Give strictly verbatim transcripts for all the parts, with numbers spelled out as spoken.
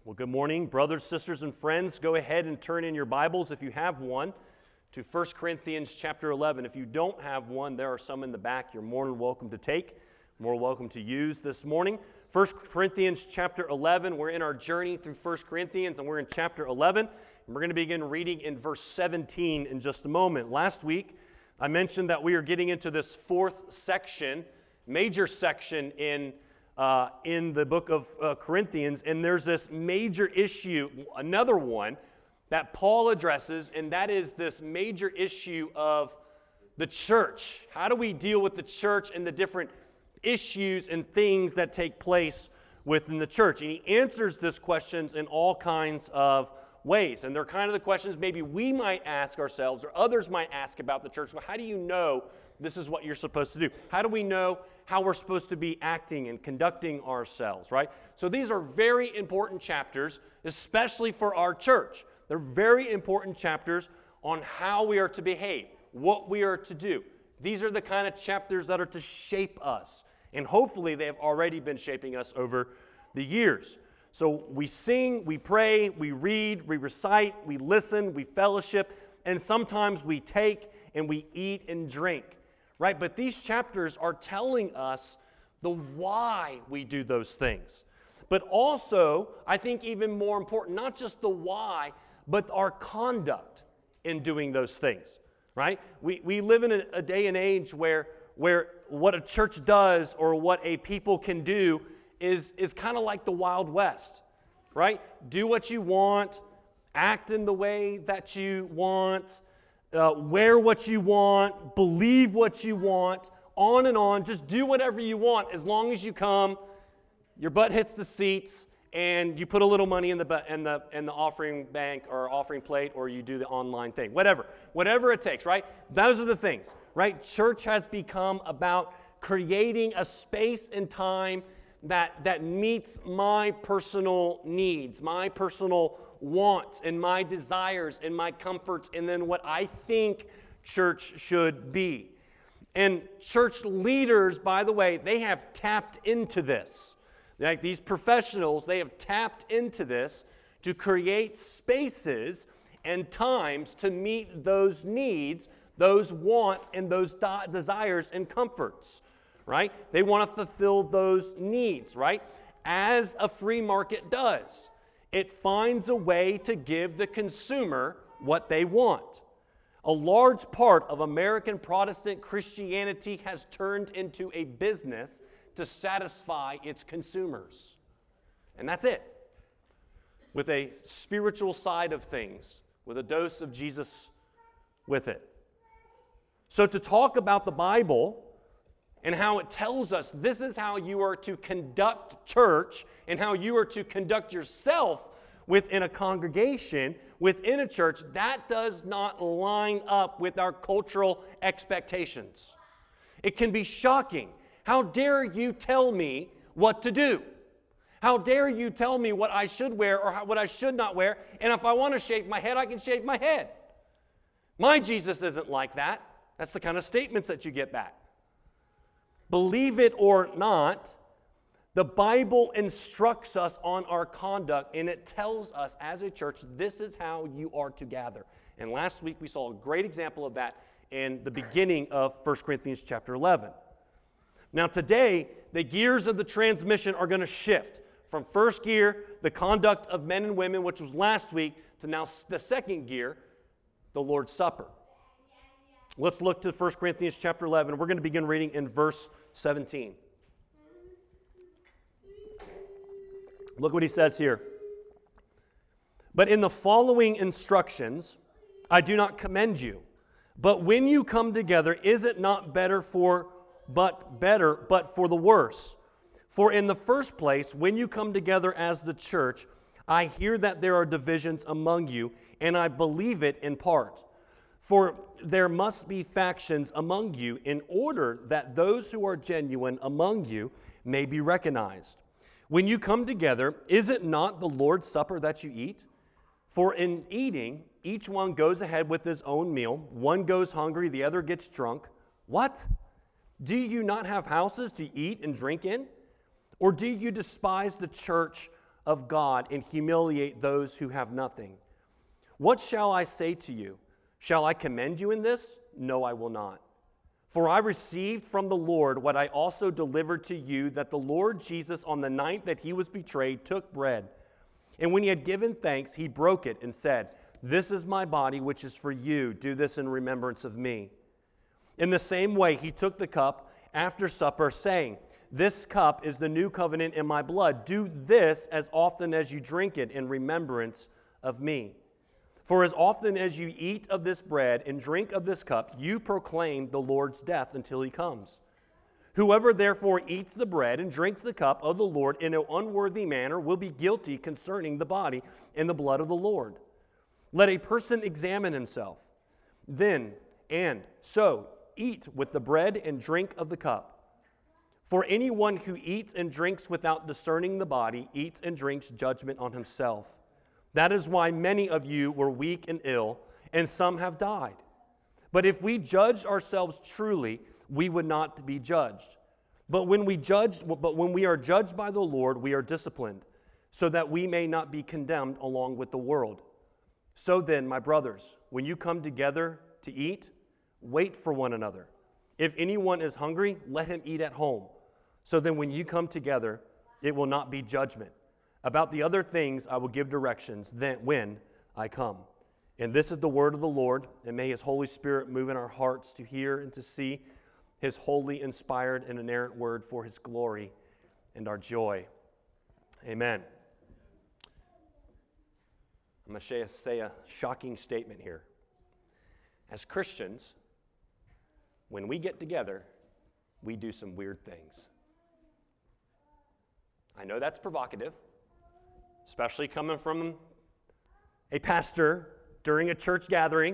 Well, good morning, brothers, sisters, and friends. Go ahead and turn in your Bibles, if you have one, to First Corinthians chapter eleven. If you don't have one, there are some in the back you're more than welcome to take, more welcome to use this morning. First Corinthians chapter eleven, we're in our journey through First Corinthians, and we're in chapter eleven, and we're going to begin reading in verse seventeen in just a moment. Last week, I mentioned that we are getting into this fourth section, major section in Uh, in the book of uh, Corinthians, and there's this major issue, another one, that Paul addresses, and that is this major issue of the church. How do we deal with the church and the different issues and things that take place within the church? And he answers these questions in all kinds of ways, and they're kind of the questions maybe we might ask ourselves or others might ask about the church. Well, how do you know this is what you're supposed to do? How do we know how we're supposed to be acting and conducting ourselves, right? So these are very important chapters, especially for our church. They're very important chapters on how we are to behave, what we are to do. These are the kind of chapters that are to shape us, and hopefully they have already been shaping us over the years. So we sing, we pray, we read, we recite, we listen, we fellowship, and sometimes we take and we eat and drink. Right, but these chapters are telling us the why we do those things. But also, I think even more important, not just the why, but our conduct in doing those things, right? We we live in a, a day and age where, where what a church does or what a people can do is, is kind of like the Wild West, right? Do what you want, act in the way that you want, Uh, wear what you want, believe what you want, on and on. Just do whatever you want as long as you come, your butt hits the seats, and you put a little money in the in the in the offering bank or offering plate, or you do the online thing. Whatever, whatever it takes, right? Those are the things, right? Church has become about creating a space and time that that meets my personal needs, my personal wants and my desires and my comforts, and then what I think church should be. And church leaders, by the way, they have tapped into this. Like these professionals, they have tapped into this to create spaces and times to meet those needs, those wants, and those de- desires and comforts, right? They want to fulfill those needs, right? As a free market does. It finds a way to give the consumer what they want. A large part of American Protestant Christianity has turned into a business to satisfy its consumers. And that's it. With a spiritual side of things, with a dose of Jesus with it. So to talk about the Bible and how it tells us this is how you are to conduct church and how you are to conduct yourself within a congregation, within a church, that does not line up with our cultural expectations. It can be shocking. How dare you tell me what to do? How dare you tell me what I should wear or what I should not wear, and if I want to shave my head, I can shave my head. My Jesus isn't like that. That's the kind of statements that you get back. Believe it or not, the Bible instructs us on our conduct, and it tells us as a church, this is how you are to gather. And last week we saw a great example of that in the beginning of First Corinthians chapter eleven. Now today, the gears of the transmission are going to shift from first gear, the conduct of men and women, which was last week, to now the second gear, the Lord's Supper. Let's look to First Corinthians chapter eleven. We're going to begin reading in verse seventeen. Look what he says here. But in the following instructions, I do not commend you. But when you come together, is it not better for, but better, but for the worse? For in the first place, when you come together as the church, I hear that there are divisions among you, and I believe it in part. For there must be factions among you in order that those who are genuine among you may be recognized. When you come together, is it not the Lord's Supper that you eat? For in eating, each one goes ahead with his own meal. One goes hungry, the other gets drunk. What? Do you not have houses to eat and drink in? Or do you despise the church of God and humiliate those who have nothing. What shall I say to you? Shall I commend you in this? No, I will not. For I received from the Lord what I also delivered to you, that the Lord Jesus, on the night that he was betrayed, took bread. And when he had given thanks, he broke it and said, "This is my body, which is for you. Do this in remembrance of me." In the same way, he took the cup after supper, saying, "This cup is the new covenant in my blood. Do this as often as you drink it in remembrance of me. For as often as you eat of this bread and drink of this cup, you proclaim the Lord's death until he comes. Whoever therefore eats the bread and drinks the cup of the Lord in an unworthy manner will be guilty concerning the body and the blood of the Lord. Let a person examine himself. Then and so eat with the bread and drink of the cup. For anyone who eats and drinks without discerning the body eats and drinks judgment on himself. That is why many of you were weak and ill, and some have died. But if we judged ourselves truly, we would not be judged. But when we judge, but when we are judged by the Lord, we are disciplined, so that we may not be condemned along with the world. So then, my brothers, when you come together to eat, wait for one another. If anyone is hungry, let him eat at home. So then when you come together, it will not be judgment. About the other things I will give directions then when I come. And this is the word of the Lord, and may his Holy Spirit move in our hearts to hear and to see his holy, inspired, and inerrant word for his glory and our joy. Amen. I'm going to say a shocking statement here. As Christians, when we get together, we do some weird things. I know that's provocative, especially coming from a pastor during a church gathering.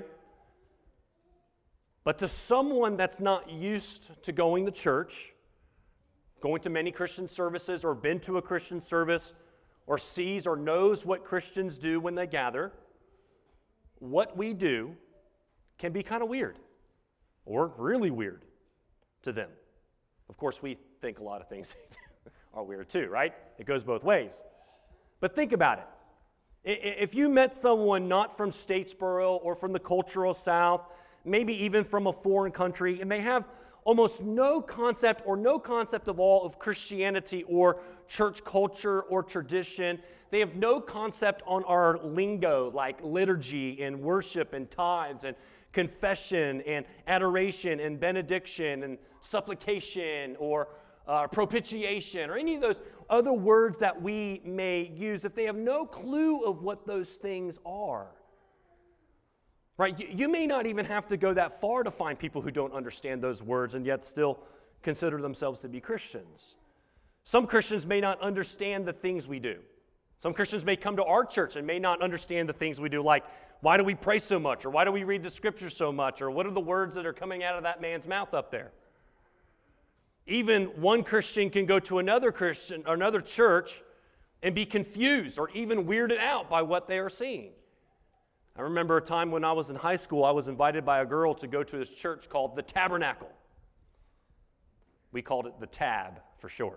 But to someone that's not used to going to church, going to many Christian services or been to a Christian service or sees or knows what Christians do when they gather, what we do can be kind of weird or really weird to them. Of course, we think a lot of things are weird too, right? It goes both ways. But think about it. If you met someone not from Statesboro or from the cultural South, maybe even from a foreign country, and they have almost no concept or no concept of all of Christianity or church culture or tradition, they have no concept on our lingo like liturgy and worship and tithes and confession and adoration and benediction and supplication or uh, propitiation or any of those other words that we may use, if they have no clue of what those things are, right? You, you may not even have to go that far to find people who don't understand those words and yet still consider themselves to be Christians. Some Christians may not understand the things we do. Some Christians may come to our church and may not understand the things we do, like why do we pray so much, or why do we read the scriptures so much, or what are the words that are coming out of that man's mouth up there? Even one Christian can go to another Christian or another church and be confused or even weirded out by what they are seeing. I remember a time when I was in high school, I was invited by a girl to go to this church called the Tabernacle. We called it the Tab for short.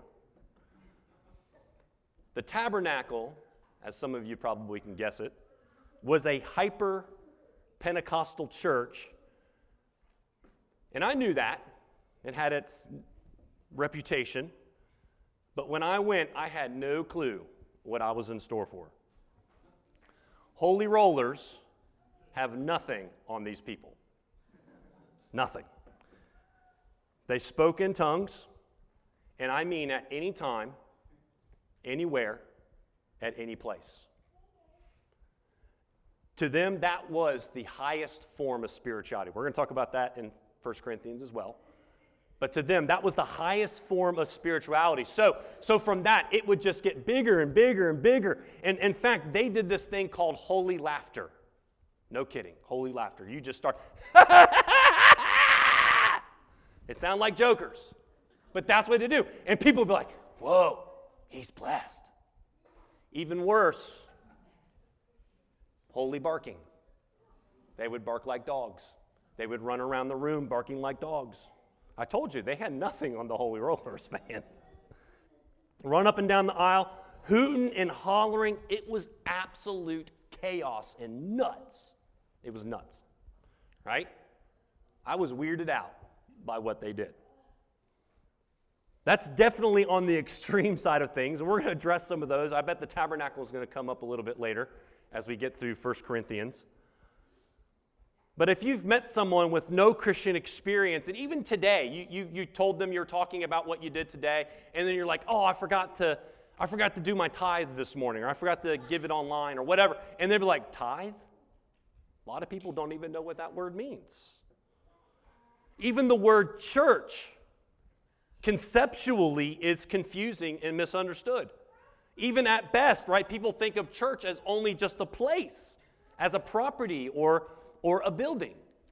The Tabernacle, as some of you probably can guess it, was a hyper-Pentecostal church. And I knew that. It had its reputation. But when I went, I had no clue what I was in store for. Holy rollers have nothing on these people. Nothing. They spoke in tongues, and I mean at any time, anywhere, at any place. To them, that was the highest form of spirituality. We're going to talk about that in First Corinthians as well. But to them, that was the highest form of spirituality. So, so from that, it would just get bigger and bigger and bigger. And in fact, they did this thing called holy laughter. No kidding, holy laughter. You just start, it sounds like jokers. But that's what they do. And people would be like, whoa, he's blessed. Even worse, holy barking. They would bark like dogs. They would run around the room barking like dogs. I told you, they had nothing on the holy rollers, man. Run up and down the aisle. hooting and hollering. It was absolute chaos and nuts. It was nuts, right? I was weirded out by what they did. That's definitely on the extreme side of things, and we're going to address some of those. I bet the tabernacle is going to come up a little bit later as we get through First Corinthians. But if you've met someone with no Christian experience, and even today, you, you, you told them you're talking about what you did today, and then you're like, oh, I forgot to I forgot to do my tithe this morning, or I forgot to give it online, or whatever. And they'd be like, tithe? A lot of people don't even know what that word means. Even the word church conceptually is confusing and misunderstood. Even at best, right, people think of church as only just a place, as a property or, or a building.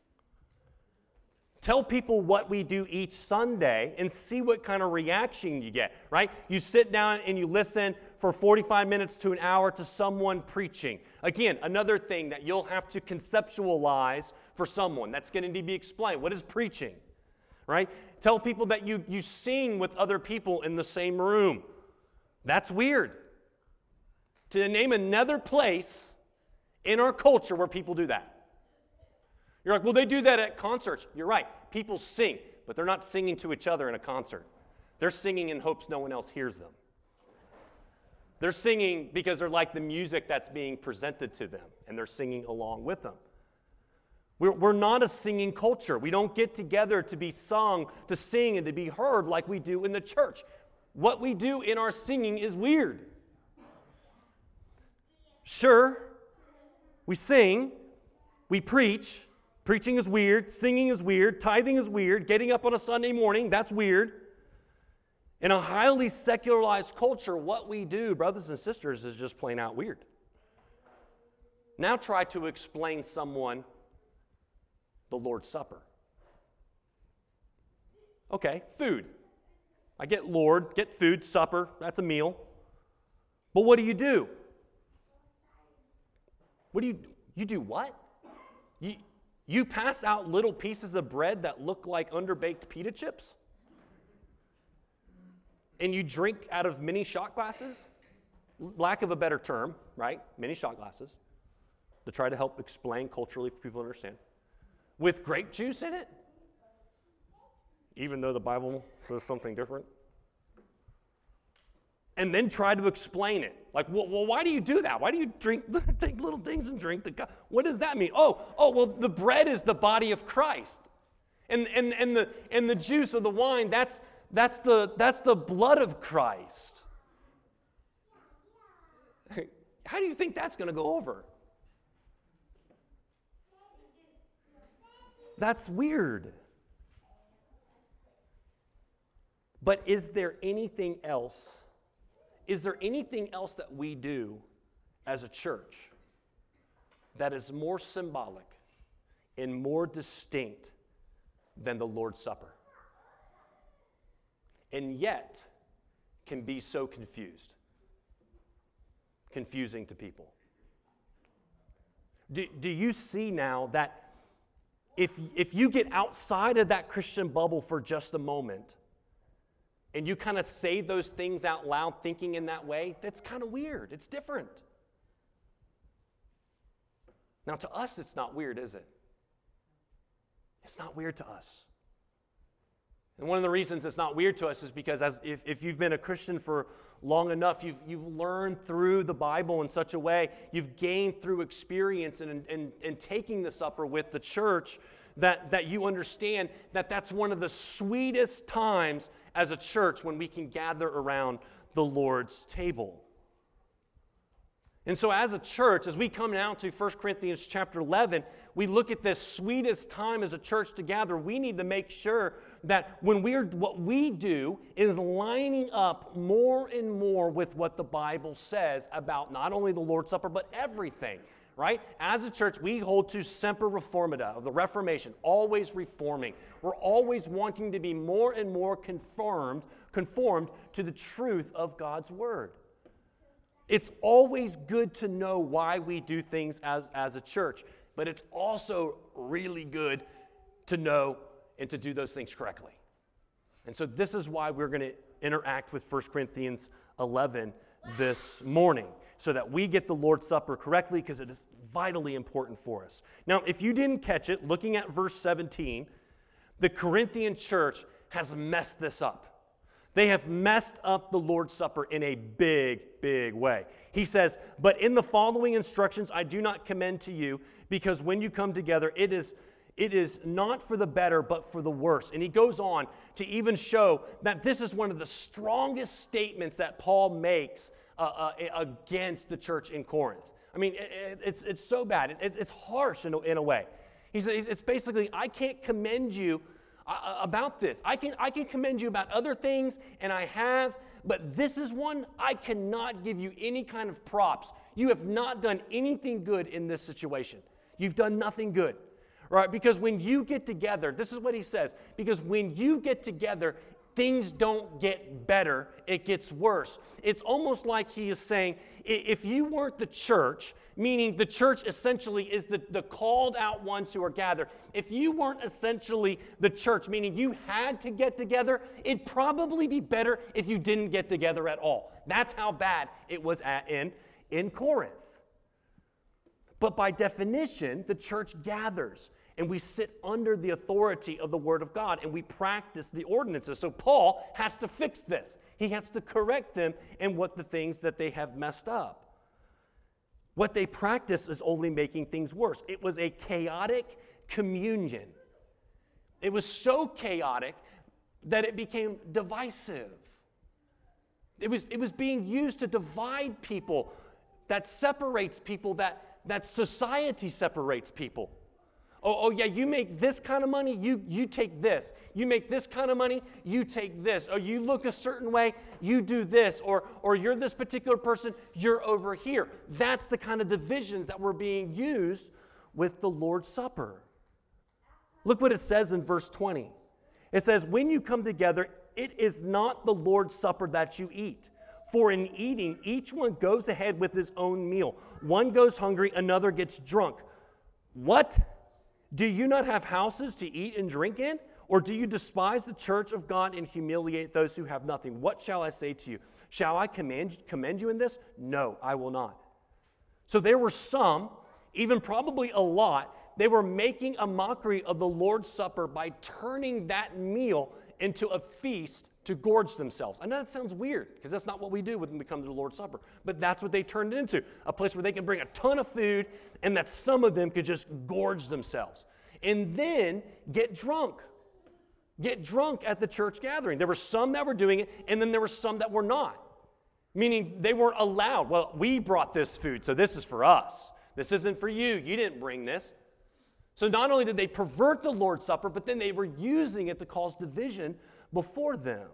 Tell people what we do each Sunday and see what kind of reaction you get, right? You sit down and you listen for forty-five minutes to an hour to someone preaching. Again, another thing that you'll have to conceptualize for someone. That's going to need to be explained. What is preaching, right? Tell people that you, you sing with other people in the same room. That's weird. To name another place in our culture where people do that. You're like, well, they do that at concerts. You're right. People sing, but they're not singing to each other in a concert. They're singing in hopes no one else hears them. They're singing because they're like the music that's being presented to them, and they're singing along with them. We're, we're not a singing culture. We don't get together to be sung, to sing, and to be heard like we do in the church. What we do in our singing is weird. Sure, we sing, we preach. Preaching is weird, singing is weird, tithing is weird, getting up on a Sunday morning, that's weird. In a highly secularized culture, what we do, brothers and sisters, is just plain out weird. Now try to explain someone the Lord's Supper. Okay, food. I get Lord, get food, supper, that's a meal. But what do you do? What do you do? You do what? You, you pass out little pieces of bread that look like underbaked pita chips? And you drink out of mini shot glasses? Lack of a better term, right? Mini shot glasses. To try to help explain culturally for people to understand. With grape juice in it? Even though the Bible says something different. And then try to explain it. Like, well, well, why do you do that? Why do you drink, take little things and drink the cup? What does that mean? Oh, oh, well, the bread is the body of Christ. And and and the and the juice or the wine, that's that's the that's the blood of Christ. How do you think that's going to go over? That's weird. But is there anything else? Is there anything else that we do as a church that is more symbolic and more distinct than the Lord's Supper? And yet can be so confused, confusing to people. Do, do you see now that if, if you get outside of that Christian bubble for just a moment, and you kind of say those things out loud thinking in that way, that's kind of weird. It's different. Now, to us, it's not weird, is it? It's not weird to us. And one of the reasons it's not weird to us is because as if, if you've been a Christian for long enough, you've, you've learned through the Bible in such a way, you've gained through experience and, and, and taking the supper with the church, that, that you understand that that's one of the sweetest times as a church when we can gather around the Lord's table. And so as a church, as we come now to First Corinthians chapter eleven, we look at this sweetest time as a church to gather. We need to make sure that when we're, what we do is lining up more and more with what the Bible says about not only the Lord's Supper, but everything. Right? As a church, we hold to Semper Reformata, of the Reformation, always reforming. We're always wanting to be more and more conformed, conformed to the truth of God's Word. It's always good to know why we do things as, as a church, but it's also really good to know and to do those things correctly. And so this is why we're going to interact with First Corinthians eleven this morning so that we get the Lord's Supper correctly, because it is vitally important for us. Now, if you didn't catch it, looking at verse seventeen, the Corinthian church has messed this up. They have messed up the Lord's Supper in a big, big way. He says, "But in the following instructions I do not commend to you, because when you come together, it is it is not for the better, but for the worse." And he goes on to even show that this is one of the strongest statements that Paul makes uh, uh, against the church in Corinth. I mean, it, it's it's so bad. It, it's harsh in a, in a way. He says it's basically, I can't commend you uh, about this. I can I can commend you about other things, and I have, but this is one I cannot give you any kind of props. You have not done anything good in this situation. You've done nothing good, right? Because when you get together, this is what he says, because when you get together, things don't get better, it gets worse. It's almost like he is saying, if you weren't the church, meaning the church essentially is the, the called out ones who are gathered, if you weren't essentially the church, meaning you had to get together, it'd probably be better if you didn't get together at all. That's how bad it was at, in, in Corinth. But by definition, the church gathers, and we sit under the authority of the Word of God, and we practice the ordinances. So Paul has to fix this. He has to correct them in what the things that they have messed up. What they practice is only making things worse. It was a chaotic communion. It was so chaotic that it became divisive. It was, it was being used to divide people, that separates people, that, that society separates people. Oh, oh, yeah, you make this kind of money, you, you take this. You make this kind of money, you take this. Or you look a certain way, you do this. Or, or you're this particular person, you're over here. That's the kind of divisions that were being used with the Lord's Supper. Look what it says in verse twenty. It says, "When you come together, it is not the Lord's Supper that you eat. For in eating, each one goes ahead with his own meal. One goes hungry, another gets drunk." What? "Do you not have houses to eat and drink in? Or do you despise the church of God and humiliate those who have nothing? What shall I say to you? Shall I commend, commend you in this? No, I will not." So there were some, even probably a lot, they were making a mockery of the Lord's Supper by turning that meal into a feast to gorge themselves. I know that sounds weird, because that's not what we do when we come to the Lord's Supper. But that's what they turned it into, a place where they can bring a ton of food and that some of them could just gorge themselves. And then get drunk. Get drunk at the church gathering. There were some that were doing it, and then there were some that were not. Meaning they weren't allowed. Well, we brought this food, so this is for us. This isn't for you. You didn't bring this. So not only did they pervert the Lord's Supper, but then they were using it to cause division before them.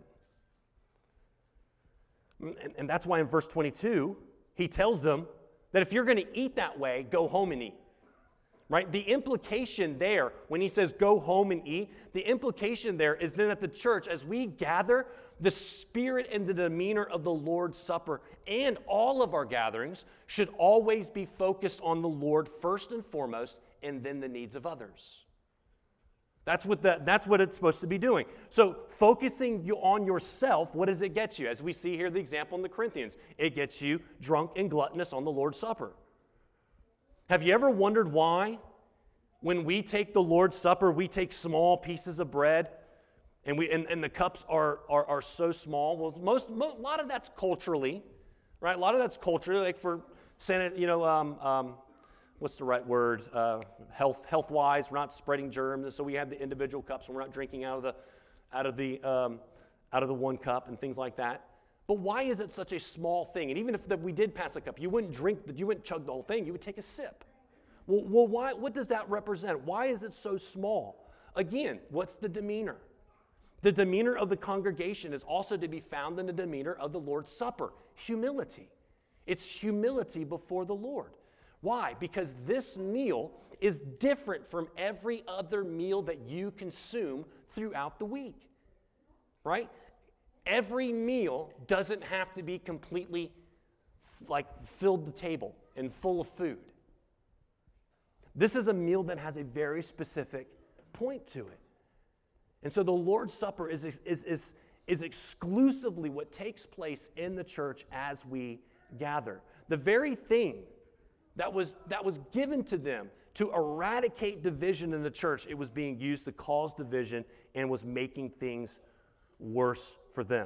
And, and that's why in verse twenty-two, he tells them that if you're going to eat that way, go home and eat. Right? The implication there, when he says go home and eat, the implication there is then that the church, as we gather, the spirit and the demeanor of the Lord's Supper and all of our gatherings should always be focused on the Lord first and foremost, and then the needs of others. That's what, the, that's what it's supposed to be doing. So focusing you on yourself, what does it get you? As we see here the example in the Corinthians, it gets you drunk and gluttonous on the Lord's Supper. Have you ever wondered why when we take the Lord's Supper, we take small pieces of bread and we and, and the cups are, are, are so small? Well, most, most, a lot of that's culturally, right? A lot of that's culturally, like for, you know, um, um, what's the right word? Uh, health, health-wise, we're not spreading germs, and so we have the individual cups, and we're not drinking out of the, out of the, um, out of the one cup and things like that. But why is it such a small thing? And even if that we did pass a cup, you wouldn't drink, you wouldn't chug the whole thing. You would take a sip. Well, well, why? What does that represent? Why is it so small? Again, what's the demeanor? The demeanor of the congregation is also to be found in the demeanor of the Lord's Supper. Humility. It's humility before the Lord. Why? Because this meal is different from every other meal that you consume throughout the week, right? Every meal doesn't have to be completely like filled the table and full of food. This is a meal that has a very specific point to it. And so the Lord's Supper is, is, is, is exclusively what takes place in the church as we gather. The very thing that was, that was given to them to eradicate division in the church, it was being used to cause division and was making things worse for them.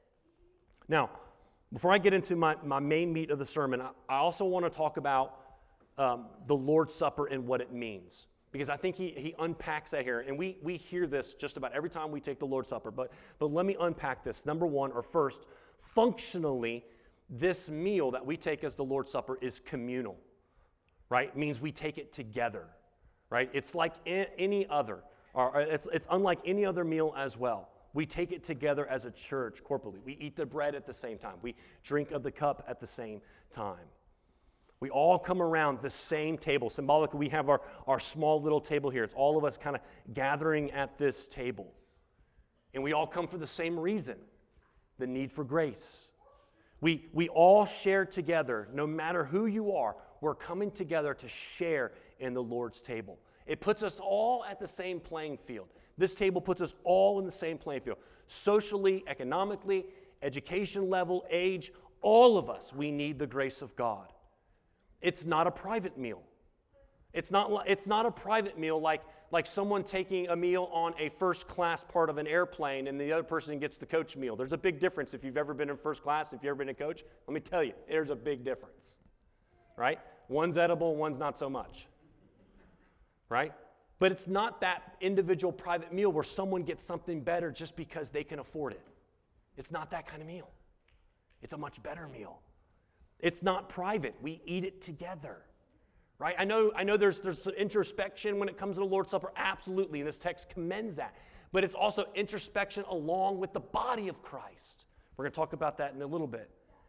Now, before I get into my, my main meat of the sermon, I, I also want to talk about um, the Lord's Supper and what it means. Because I think he, he unpacks that here. And we, we hear this just about every time we take the Lord's Supper. But, but let me unpack this. Number one, or first, functionally, this meal that we take as the Lord's Supper is communal. Right? It means we take it together. Right? It's like any other. Or it's, it's unlike any other meal as well. We take it together as a church corporately. We eat the bread at the same time. We drink of the cup at the same time. We all come around the same table. Symbolically, we have our, our small little table here. It's all of us kind of gathering at this table. And we all come for the same reason, the need for grace. We, we all share together, no matter who you are, we're coming together to share in the Lord's table. It puts us all at the same playing field. This table puts us all in the same playing field. Socially, economically, education level, age, all of us, we need the grace of God. It's not a private meal. It's not, it's not a private meal like, like someone taking a meal on a first class part of an airplane and the other person gets the coach meal. There's a big difference if you've ever been in first class, if you've ever been a coach. Let me tell you, there's a big difference, right? One's edible, one's not so much, right? But it's not that individual private meal where someone gets something better just because they can afford it. It's not that kind of meal. It's a much better meal. It's not private. We eat it together, right? I know, I know there's, there's introspection when it comes to the Lord's Supper, absolutely, and this text commends that. But it's also introspection along with the body of Christ. We're going to talk about that in a little bit.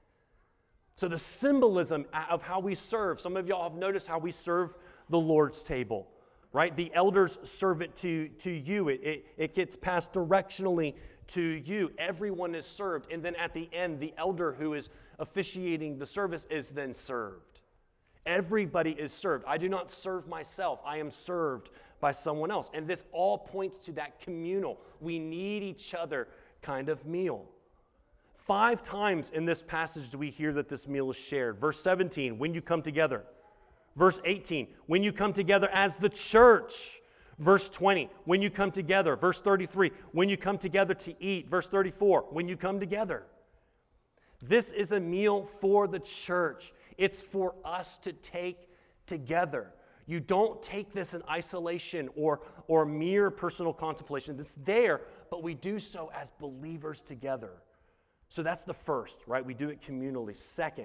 So the symbolism of how we serve, some of y'all have noticed how we serve the Lord's table, right? The elders serve it to, to you. It, it, it gets passed directionally to you. Everyone is served. And then at the end, the elder who is officiating the service is then served. Everybody is served. I do not serve myself. I am served by someone else. And this all points to that communal, we need each other kind of meal. Five times in this passage do we hear that this meal is shared. Verse seventeen, when you come together. Verse eighteen, when you come together as the church. Verse twenty, when you come together. Verse thirty-three, when you come together to eat. Verse thirty-four, when you come together. This is a meal for the church. It's for us to take together. You don't take this in isolation or, or mere personal contemplation. It's there, but we do so as believers together. So that's the first, right? We do it communally. Second,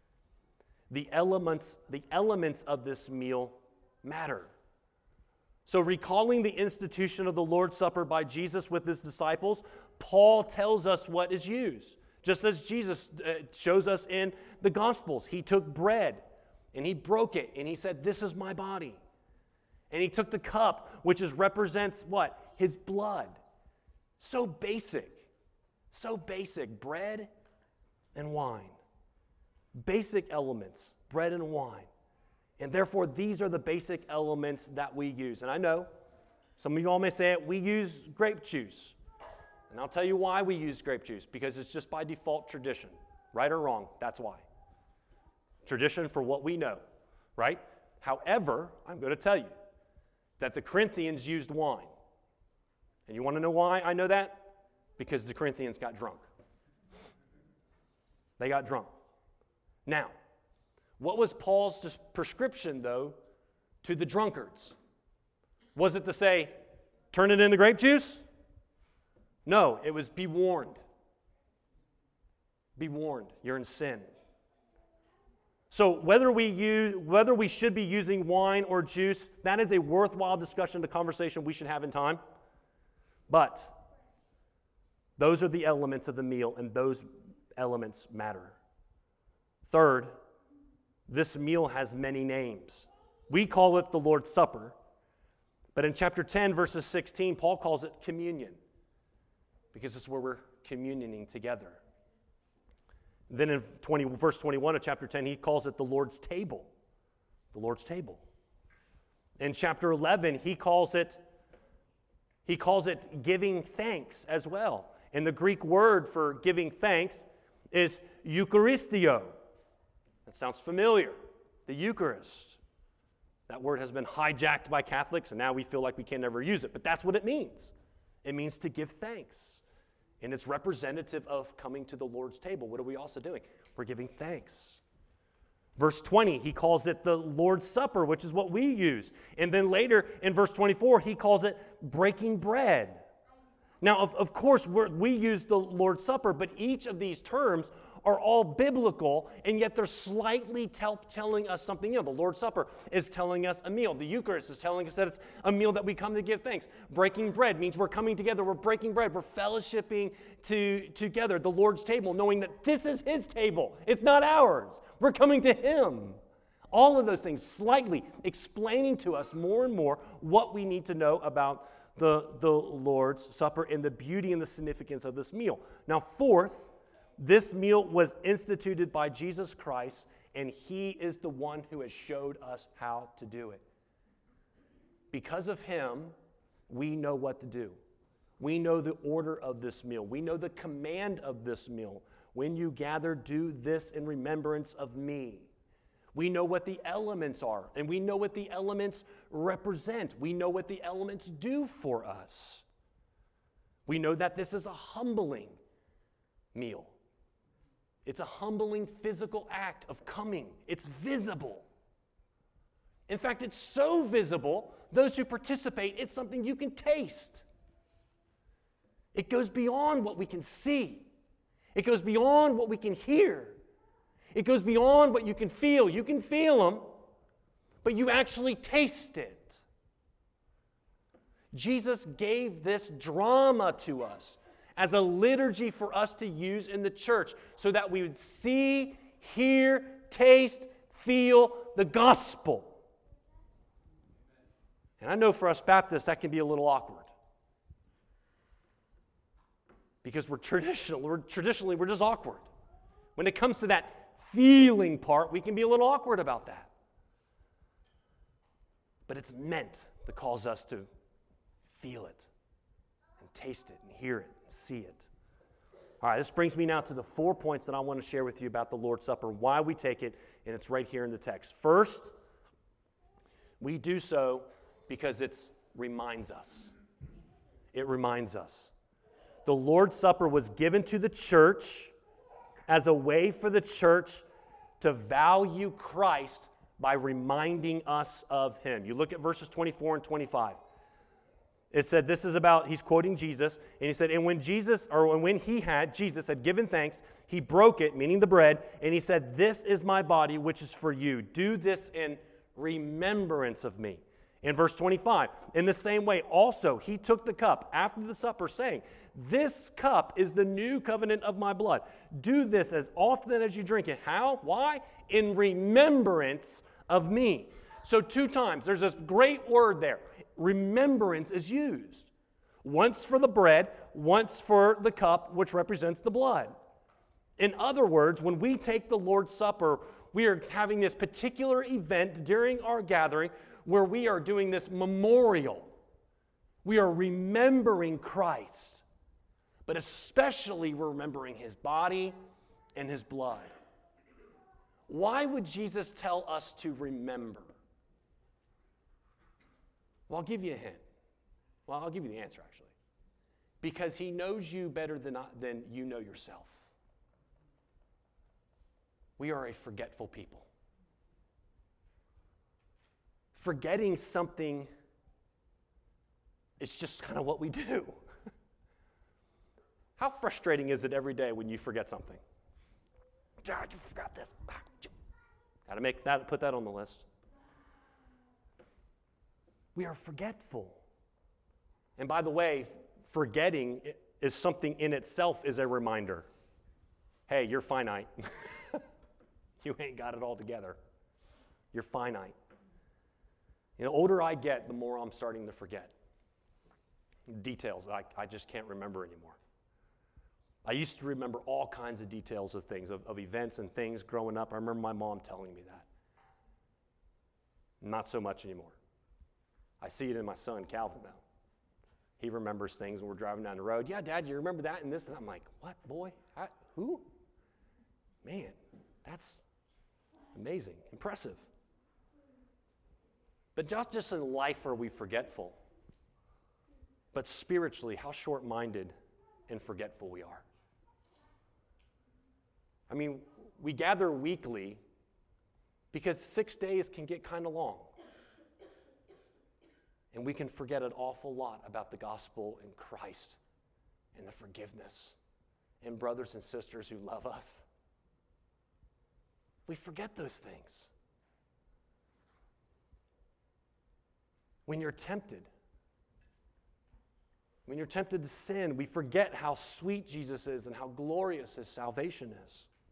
the elements, the elements of this meal matter. So recalling the institution of the Lord's Supper by Jesus with his disciples, Paul tells us what is used. Just as Jesus uh, shows us in the Gospels, he took bread and he broke it and he said, "This is my body." And he took the cup, which is represents what? His blood. So basic, so basic, bread and wine. Basic elements, bread and wine. And therefore, these are the basic elements that we use. And I know some of you all may say it, we use grape juice. And I'll tell you why we use grape juice, because it's just by default tradition. Right or wrong, that's why. Tradition for what we know, right? However, I'm going to tell you that the Corinthians used wine. And you want to know why I know that? Because the Corinthians got drunk. They got drunk. Now, what was Paul's prescription, though, to the drunkards? Was it to say, turn it into grape juice? No, it was be warned. Be warned, you're in sin. So whether we use, whether we should be using wine or juice, that is a worthwhile discussion, the conversation we should have in time. But those are the elements of the meal, and those elements matter. Third, this meal has many names. We call it the Lord's Supper, but in chapter ten, verses sixteen, Paul calls it communion, because it's where we're communioning together. Then in twenty, verse twenty-one of chapter ten, he calls it the Lord's table. The Lord's table. In chapter eleven, he calls it, he calls it giving thanks as well. And the Greek word for giving thanks is Eucharistio. That sounds familiar. The Eucharist. That word has been hijacked by Catholics, and now we feel like we can never use it. But that's what it means. It means to give thanks. And it's representative of coming to the Lord's table. What are we also doing? We're giving thanks. Verse twenty, he calls it the Lord's Supper, which is what we use. And then later in verse twenty-four, he calls it breaking bread. Now, of, of course, we're, we use the Lord's Supper, but each of these terms are all biblical, and yet they're slightly tell, telling us something new. The Lord's Supper is telling us a meal. The Eucharist is telling us that it's a meal that we come to give thanks. Breaking bread means we're coming together. We're breaking bread. We're fellowshipping to, together. The Lord's table, knowing that this is his table. It's not ours. We're coming to him. All of those things slightly explaining to us more and more what we need to know about the, the Lord's Supper and the beauty and the significance of this meal. Now, fourth, this meal was instituted by Jesus Christ, and he is the one who has showed us how to do it. Because of him, we know what to do. We know the order of this meal. We know the command of this meal. When you gather, do this in remembrance of me. We know what the elements are, and we know what the elements represent. We know what the elements do for us. We know that this is a humbling meal. It's a humbling physical act of coming. It's visible. In fact, it's so visible, those who participate, it's something you can taste. It goes beyond what we can see. It goes beyond what we can hear. It goes beyond what you can feel. You can feel them, but you actually taste it. Jesus gave this drama to us as a liturgy for us to use in the church so that we would see, hear, taste, feel the gospel. And I know for us Baptists that can be a little awkward. Because we're traditional, we're traditionally we're just awkward. When it comes to that feeling part, we can be a little awkward about that. But it's meant to cause us to feel it and taste it and hear it and see it. All right, this brings me now to the four points that I want to share with you about the Lord's Supper, why we take it, and it's right here in the text. First, we do so because it reminds us. It reminds us. The Lord's Supper was given to the church as a way for the church to value Christ by reminding us of him. You look at verses twenty-four and twenty-five. It said, this is about, he's quoting Jesus, and he said, and when Jesus, or when he had, Jesus had given thanks, he broke it, meaning the bread, and he said, this is my body, which is for you. Do this in remembrance of me. In verse twenty-five, in the same way, also, he took the cup after the supper, saying, this cup is the new covenant of my blood. Do this as often as you drink it. How? Why? In remembrance of me. So two times, there's this great word there. Remembrance is used. Once for the bread, once for the cup, which represents the blood. In other words, when we take the Lord's Supper, we are having this particular event during our gathering where we are doing this memorial. We are remembering Christ, but especially we're remembering his body and his blood. Why would Jesus tell us to remember? Well, I'll give you a hint. Well, I'll give you the answer, actually. Because he knows you better than, I, than you know yourself. We are a forgetful people. Forgetting something is just kind of what we do. How frustrating is it every day when you forget something? God, you forgot this. Got to make that, put that on the list. We are forgetful. And by the way, forgetting is something in itself is a reminder. Hey, you're finite. You ain't got it all together. You're finite. You know, the older I get, the more I'm starting to forget. Details that I, I just can't remember anymore. I used to remember all kinds of details of things, of, of events and things growing up. I remember my mom telling me that. Not so much anymore. I see it in my son, Calvin, now. He remembers things when we're driving down the road. Yeah, Dad, you remember that and this? And I'm like, what, boy? I, who? Man, that's amazing, impressive. But not just in life are we forgetful, but spiritually, how short-minded and forgetful we are. I mean, we gather weekly because six days can get kind of long. And we can forget an awful lot about the gospel and Christ and the forgiveness and brothers and sisters who love us. We forget those things. When you're tempted, when you're tempted to sin, we forget how sweet Jesus is and how glorious his salvation is.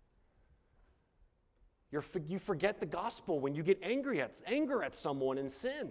You're, you forget the gospel when you get angry at, anger at someone in sin.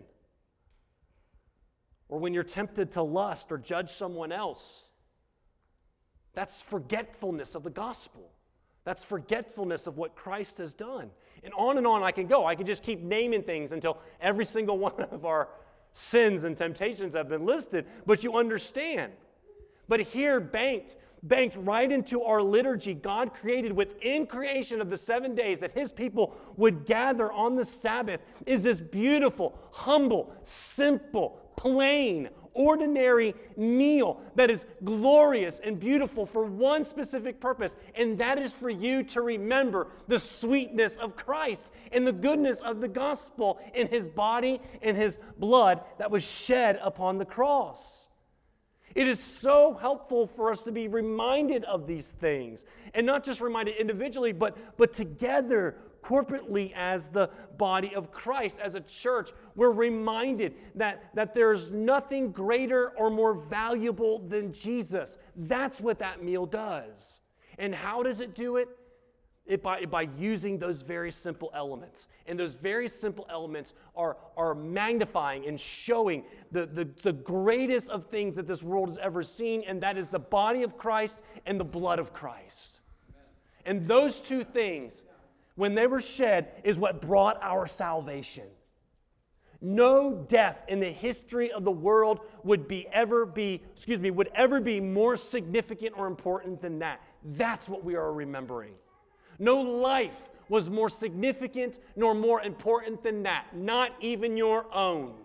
Or when you're tempted to lust or judge someone else. That's forgetfulness of the gospel. That's forgetfulness of what Christ has done. And on and on I can go. I can just keep naming things until every single one of our sins and temptations have been listed. But you understand. But here, banked, banked right into our liturgy, God created within creation of the seven days that his people would gather on the Sabbath is this beautiful, humble, simple, plain, ordinary meal that is glorious and beautiful for one specific purpose, and that is for you to remember the sweetness of Christ and the goodness of the gospel in his body and his blood that was shed upon the cross. It is so helpful for us to be reminded of these things, and not just reminded individually, but, but together, corporately as the body of Christ, as a church. We're reminded that, that there's nothing greater or more valuable than Jesus. That's what that meal does. And how does it do it? It by, by using those very simple elements. And those very simple elements are, are magnifying and showing the, the, the greatest of things that this world has ever seen, and that is the body of Christ and the blood of Christ. Amen. And those two things, when they were shed, is what brought our salvation. No death in the history of the world would be ever be, excuse me, would ever be more significant or important than that. That's what we are remembering. No life was more significant nor more important than that, not even your own.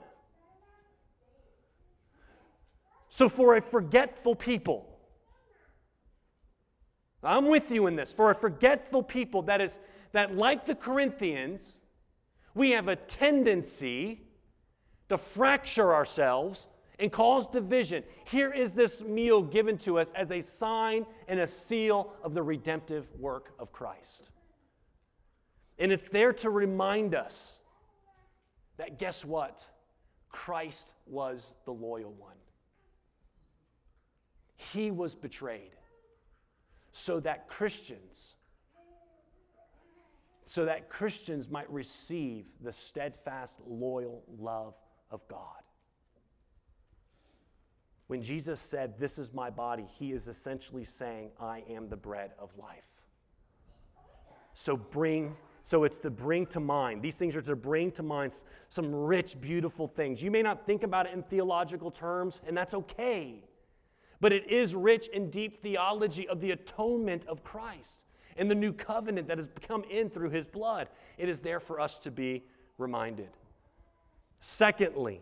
So for a forgetful people, I'm with you in this, for a forgetful people that is that like the Corinthians, we have a tendency to fracture ourselves and cause division. Here is this meal given to us as a sign and a seal of the redemptive work of Christ. And it's there to remind us that, guess what? Christ was the loyal one. He was betrayed so that Christians so that Christians might receive the steadfast, loyal love of God. When Jesus said, "This is my body," he is essentially saying, "I am the bread of life." So bring, so it's to bring to mind, these things are to bring to mind some rich, beautiful things. You may not think about it in theological terms, and that's okay. But it is rich and deep theology of the atonement of Christ and the new covenant that has come in through his blood. It is there for us to be reminded. Secondly,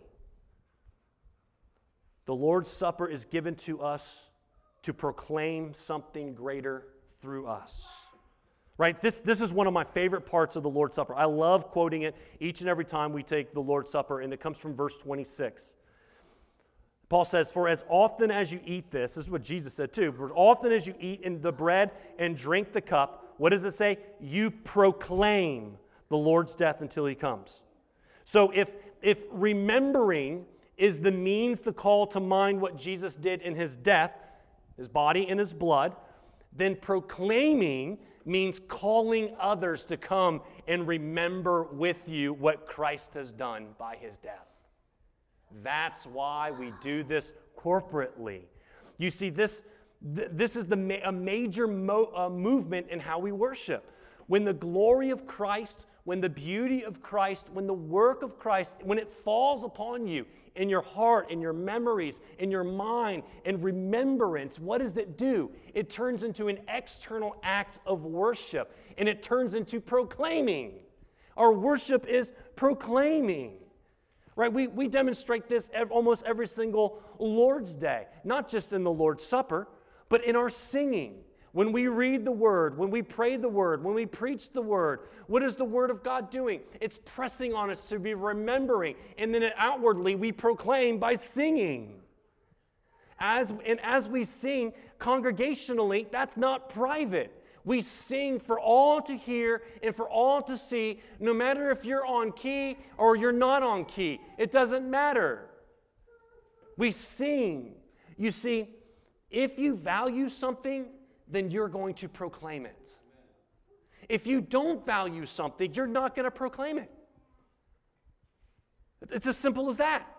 the Lord's Supper is given to us to proclaim something greater through us. Right? This, this is one of my favorite parts of the Lord's Supper. I love quoting it each and every time we take the Lord's Supper, and it comes from verse twenty-six. Paul says, "For as often as you eat this," this is what Jesus said too, "for as often as you eat in the bread and drink the cup," what does it say? "You proclaim the Lord's death until he comes." So if, if remembering is the means to call to mind what Jesus did in his death, his body and his blood, then proclaiming means calling others to come and remember with you what Christ has done by his death. That's why we do this corporately. You see, this, th- this is the ma- a major mo- uh, movement in how we worship. When the glory of Christ when the beauty of Christ, when the work of Christ, when it falls upon you in your heart, in your memories, in your mind, in remembrance, what does it do? It turns into an external act of worship, and it turns into proclaiming. Our worship is proclaiming. Right? We, we demonstrate this ev- almost every single Lord's Day, not just in the Lord's Supper, but in our singing. When we read the Word, when we pray the Word, when we preach the Word, what is the Word of God doing? It's pressing on us to be remembering, and then outwardly we proclaim by singing. As, and as we sing congregationally, that's not private. We sing for all to hear and for all to see, no matter if you're on key or you're not on key. It doesn't matter. We sing. You see, if you value something, then you're going to proclaim it. If you don't value something, you're not going to proclaim it. It's as simple as that.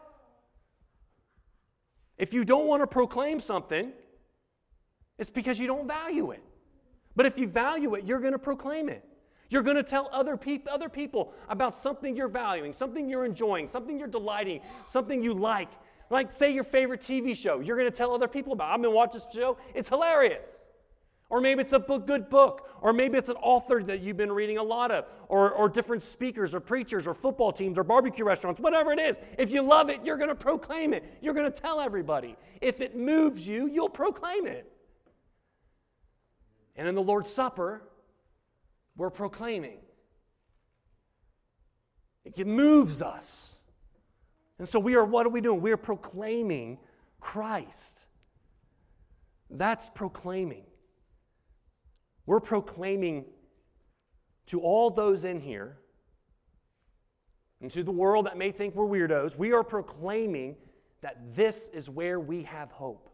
If you don't want to proclaim something, it's because you don't value it. But if you value it, you're going to proclaim it. You're going to tell other, peop- other people about something you're valuing, something you're enjoying, something you're delighting, something you like. Like, say, your favorite T V show. You're going to tell other people about it. I'm going to watch this show. It's hilarious. Or maybe it's a book, good book. Or maybe it's an author that you've been reading a lot of. Or, or different speakers or preachers or football teams or barbecue restaurants, whatever it is. If you love it, you're going to proclaim it. You're going to tell everybody. If it moves you, you'll proclaim it. And in the Lord's Supper, we're proclaiming. It moves us. And so we are, what are we doing? We are proclaiming Christ. That's proclaiming. We're proclaiming to all those in here and to the world that may think we're weirdos, we are proclaiming that this is where we have hope.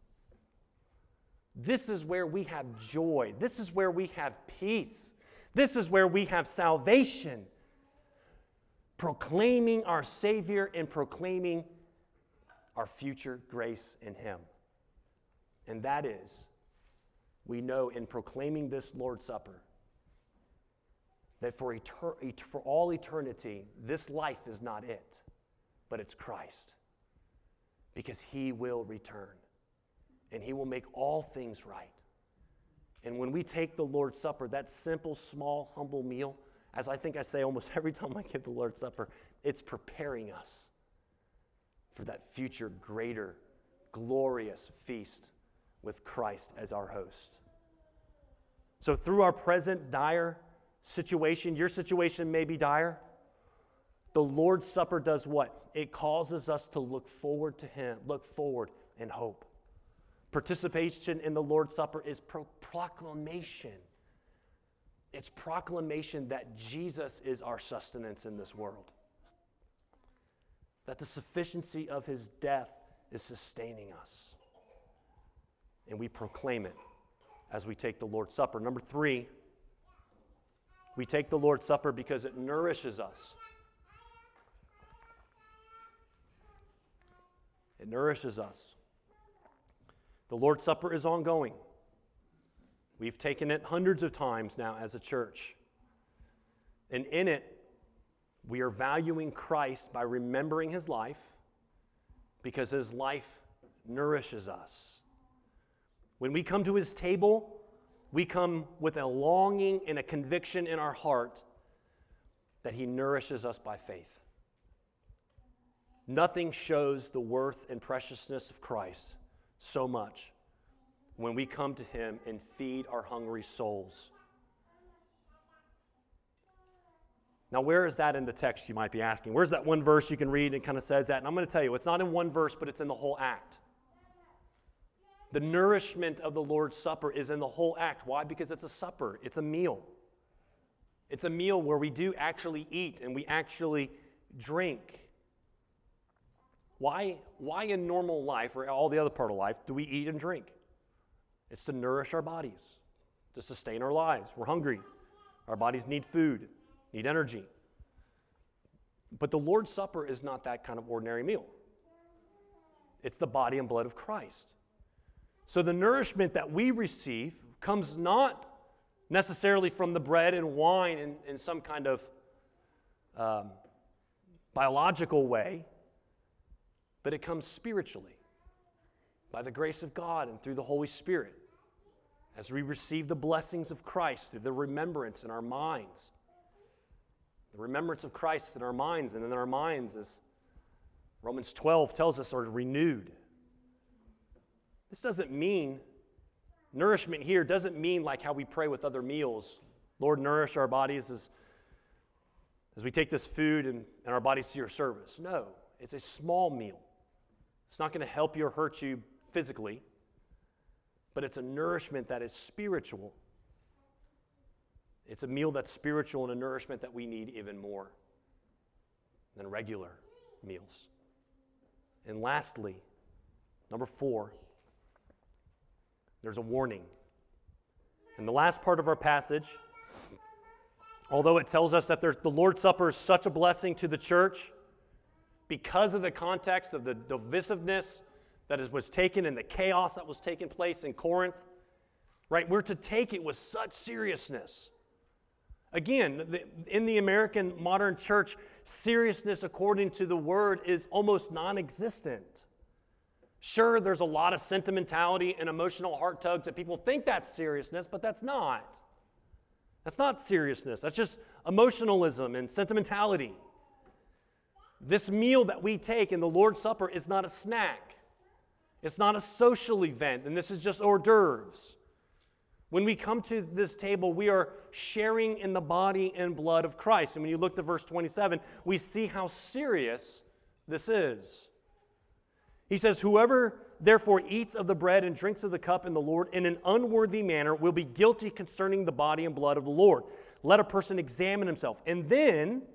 This is where we have joy. This is where we have peace. This is where we have salvation. Proclaiming our Savior and proclaiming our future grace in Him. And that is, we know in proclaiming this Lord's Supper, that for, etern- for all eternity, this life is not it, but it's Christ. Because He will return. And He will make all things right. And when we take the Lord's Supper, that simple, small, humble meal, as I think I say almost every time I give the Lord's Supper, it's preparing us for that future, greater, glorious feast with Christ as our host. So through our present dire situation, your situation may be dire, the Lord's Supper does what? It causes us to look forward to Him, look forward in hope. Participation in the Lord's Supper is pro- proclamation. It's proclamation that Jesus is our sustenance in this world. That the sufficiency of His death is sustaining us. And we proclaim it as we take the Lord's Supper. Number three, we take the Lord's Supper because it nourishes us. It nourishes us. The Lord's Supper is ongoing. We've taken it hundreds of times now as a church. And in it, we are valuing Christ by remembering His life because His life nourishes us. When we come to His table, we come with a longing and a conviction in our heart that He nourishes us by faith. Nothing shows the worth and preciousness of Christ so much when we come to Him and feed our hungry souls. Now, where is that in the text, you might be asking? Where's that one verse you can read and kind of says that? And I'm going to tell you, it's not in one verse, but it's in the whole act. The nourishment of the Lord's Supper is in the whole act. Why? Because it's a supper. It's a meal. It's a meal where we do actually eat and we actually drink. Why, why in normal life, or all the other part of life, do we eat and drink? It's to nourish our bodies, to sustain our lives. We're hungry. Our bodies need food, need energy. But the Lord's Supper is not that kind of ordinary meal. It's the body and blood of Christ. So the nourishment that we receive comes not necessarily from the bread and wine in, in some kind of um, biological way, but it comes spiritually by the grace of God and through the Holy Spirit as we receive the blessings of Christ through the remembrance in our minds. The remembrance of Christ in our minds, and in our minds, as Romans twelve tells us, are renewed. This doesn't mean, nourishment here doesn't mean like how we pray with other meals. Lord, nourish our bodies as, as we take this food and, and our bodies to your service. No, it's a small meal. It's not going to help you or hurt you physically, but it's a nourishment that is spiritual. It's a meal that's spiritual and a nourishment that we need even more than regular meals. And lastly, number four, there's a warning. In the last part of our passage, although it tells us that there's, the Lord's Supper is such a blessing to the church, because of the context of the divisiveness that is, was taken and the chaos that was taking place in Corinth, right? We're to take it with such seriousness. Again, the, in the American modern church, seriousness according to the word is almost non-existent. Sure, there's a lot of sentimentality and emotional heart tugs that people think that's seriousness, but that's not. That's not seriousness. That's just emotionalism and sentimentality. This meal that we take in the Lord's Supper is not a snack. It's not a social event, and this is just hors d'oeuvres. When we come to this table, we are sharing in the body and blood of Christ. And when you look to verse twenty-seven, we see how serious this is. He says, "Whoever therefore eats of the bread and drinks of the cup in the Lord in an unworthy manner will be guilty concerning the body and blood of the Lord. Let a person examine himself. And then,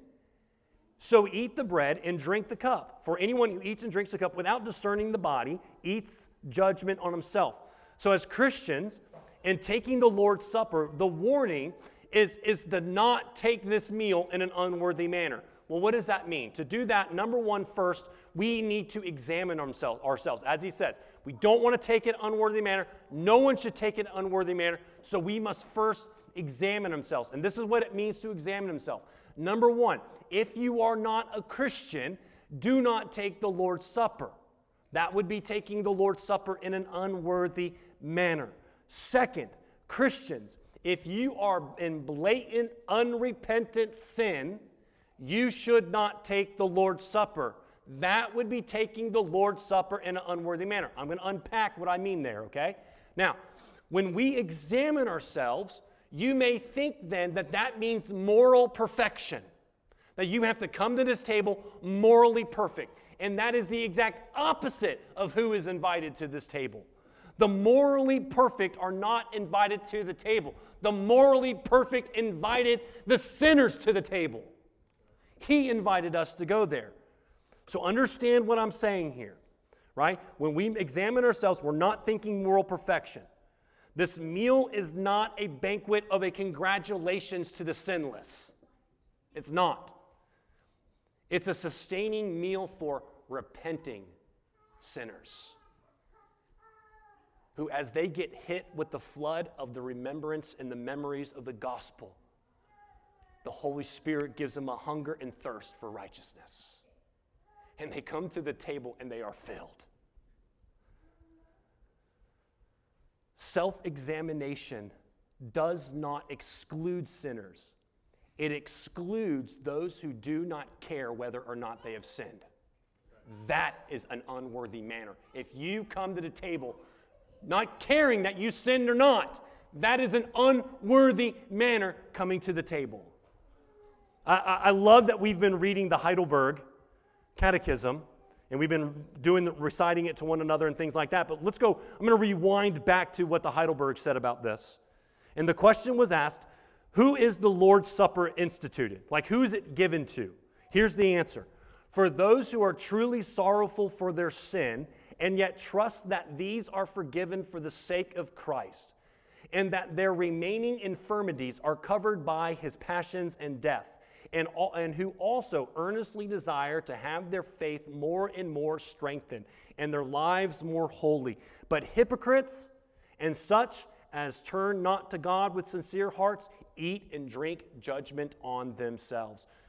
so eat the bread and drink the cup. For anyone who eats and drinks the cup without discerning the body eats judgment on himself." So as Christians, in taking the Lord's Supper, the warning is, is to not take this meal in an unworthy manner. Well, what does that mean? To do that, number one, first, we need to examine ourselves. ourselves. As he says, we don't want to take it in an unworthy manner. No one should take it in an unworthy manner. So we must first examine ourselves. And this is what it means to examine himself. Number one, if you are not a Christian, do not take the Lord's Supper. That would be taking the Lord's Supper in an unworthy manner. Second, Christians, if you are in blatant, unrepentant sin, you should not take the Lord's Supper. That would be taking the Lord's Supper in an unworthy manner. I'm going to unpack what I mean there, okay? Now, when we examine ourselves, you may think then that that means moral perfection, that you have to come to this table morally perfect. And that is the exact opposite of who is invited to this table. The morally perfect are not invited to the table. The morally perfect invited the sinners to the table. He invited us to go there. So understand what I'm saying here, right? When we examine ourselves, we're not thinking moral perfection. This meal is not a banquet of a congratulations to the sinless. It's not. It's a sustaining meal for repenting sinners who, as they get hit with the flood of the remembrance and the memories of the gospel, the Holy Spirit gives them a hunger and thirst for righteousness. And they come to the table and they are filled. Self-examination does not exclude sinners. It excludes those who do not care whether or not they have sinned. That is an unworthy manner. If you come to the table not caring that you sinned or not, that is an unworthy manner coming to the table. I, I, I love that we've been reading the Heidelberg Catechism, and we've been doing the, reciting it to one another and things like that. But let's go, I'm going to rewind back to what the Heidelberg said about this. And the question was asked, who is the Lord's Supper instituted? Like, who is it given to? Here's the answer. For those who are truly sorrowful for their sin and yet trust that these are forgiven for the sake of Christ, and that their remaining infirmities are covered by his passions and death, and, all, and who also earnestly desire to have their faith more and more strengthened and their lives more holy. But hypocrites and such as turn not to God with sincere hearts, eat and drink judgment on themselves.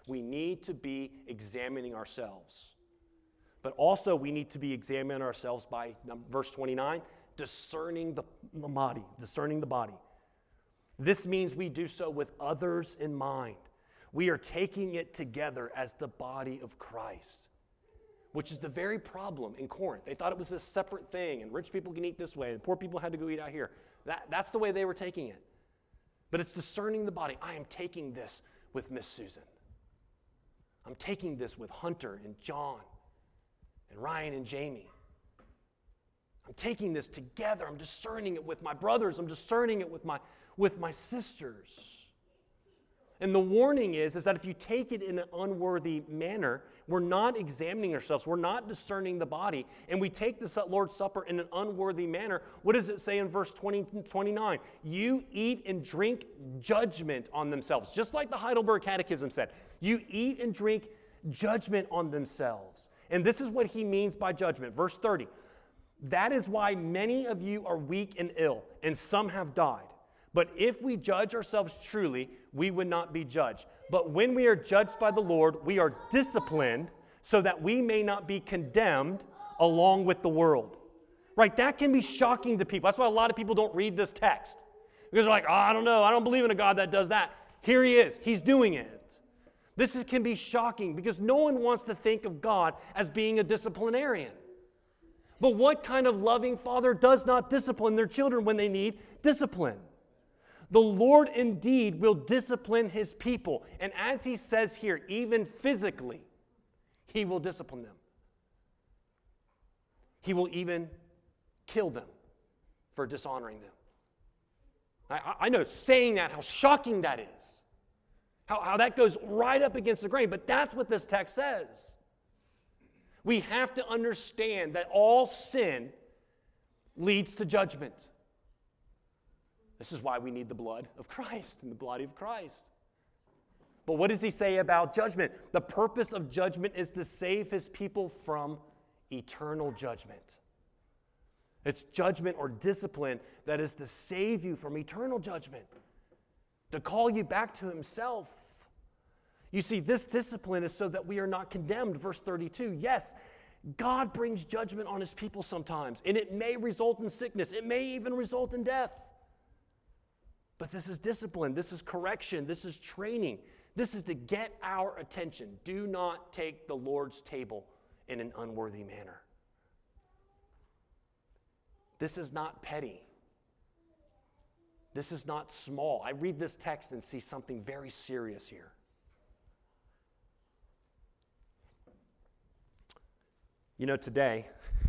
We need to be examining ourselves. But also we need to be examining ourselves by, verse twenty-nine, discerning the, the body, discerning the body. This means we do so with others in mind. We are taking it together as the body of Christ, which is the very problem in Corinth. They thought it was a separate thing, and rich people can eat this way, and poor people had to go eat out here. That, that's the way they were taking it. But it's discerning the body. I am taking this with Miss Susan. I'm taking this with Hunter and John and Ryan and Jamie. I'm taking this together. I'm discerning it with my brothers. I'm discerning it with my, with my sisters. And the warning is, is that if you take it in an unworthy manner, we're not examining ourselves, we're not discerning the body, and we take this Lord's Supper in an unworthy manner. What does it say in verse twenty, twenty-nine? You eat and drink judgment on themselves. Just like the Heidelberg Catechism said, you eat and drink judgment on themselves. And this is what he means by judgment. Verse thirty, that is why many of you are weak and ill, and some have died. But if we judge ourselves truly, we would not be judged. But when we are judged by the Lord, we are disciplined so that we may not be condemned along with the world. Right? That can be shocking to people. That's why a lot of people don't read this text. Because they're like, oh, I don't know. I don't believe in a God that does that. Here he is. He's doing it. This is, can be shocking because no one wants to think of God as being a disciplinarian. But what kind of loving father does not discipline their children when they need discipline? The Lord indeed will discipline his people. And as he says here, even physically, he will discipline them. He will even kill them for dishonoring them. I, I know saying that, how shocking that is. How, how that goes right up against the grain. But that's what this text says. We have to understand that all sin leads to judgment. This is why we need the blood of Christ and the body of Christ. But what does he say about judgment? The purpose of judgment is to save his people from eternal judgment. It's judgment or discipline that is to save you from eternal judgment, to call you back to himself. You see, this discipline is so that we are not condemned. Verse thirty-two, yes, God brings judgment on his people sometimes, and it may result in sickness. It may even result in death. But this is discipline, this is correction, this is training. This is to get our attention. Do not take the Lord's table in an unworthy manner. This is not petty. This is not small. I read this text and see something very serious here. You know, today,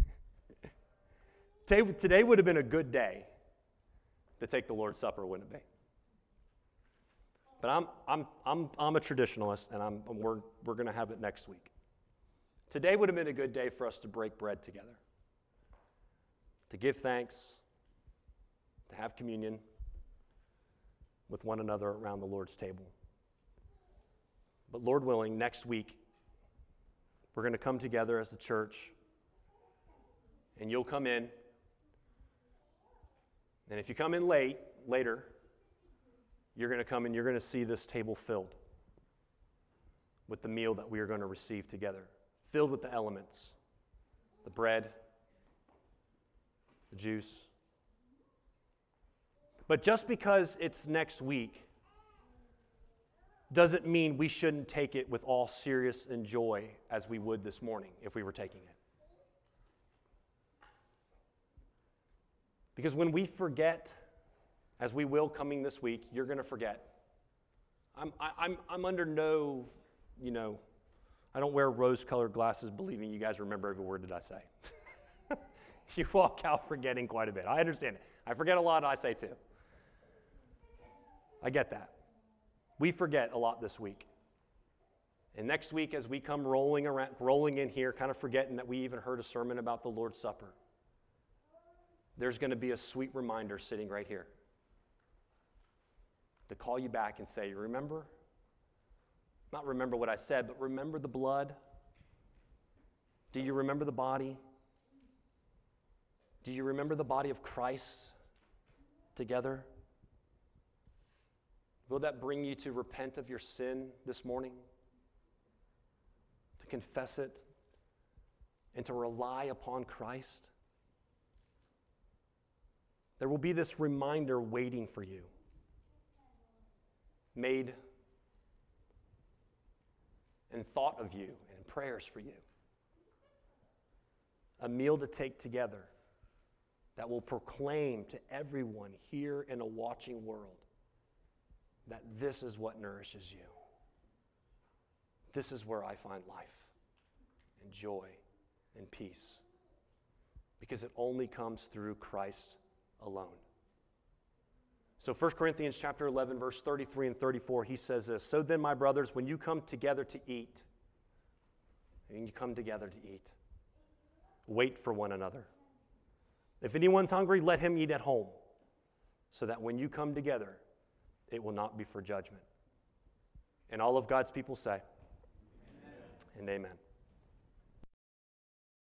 today, today would have been a good day to take the Lord's Supper, wouldn't it be? But I'm I'm I'm I'm a traditionalist, and I'm we're we're going to have it next week. Today would have been a good day for us to break bread together, to give thanks, to have communion with one another around the Lord's table. But Lord willing, next week we're going to come together as the church, and you'll come in. And if you come in late, later, you're going to come and you're going to see this table filled with the meal that we are going to receive together, filled with the elements, the bread, the juice. But just because it's next week doesn't mean we shouldn't take it with all seriousness and joy as we would this morning if we were taking it. Because when we forget, as we will coming this week, you're going to forget. I'm, I, I'm, I'm under no, you know, I don't wear rose-colored glasses believing you guys remember every word that I say. You walk out forgetting quite a bit. I understand it. I forget a lot, I say too. I get that. We forget a lot this week. And next week, as we come rolling around, rolling in here, kind of forgetting that we even heard a sermon about the Lord's Supper, there's going to be a sweet reminder sitting right here to call you back and say, remember? Not remember what I said, but remember the blood? Do you remember the body? Do you remember the body of Christ together? Will that bring you to repent of your sin this morning? confess it and to rely upon Christ, there will be this reminder waiting for you, made and thought of you and prayers for you. A meal to take together that will proclaim to everyone here in a watching world that this is what nourishes you. This is where I find life and joy and peace, because it only comes through Christ alone. So First Corinthians chapter eleven, verse thirty-three and thirty-four, he says this, "So then, my brothers, when you come together to eat, and you come together to eat, wait for one another. If anyone's hungry, let him eat at home, so that when you come together, it will not be for judgment." And all of God's people say, amen and amen.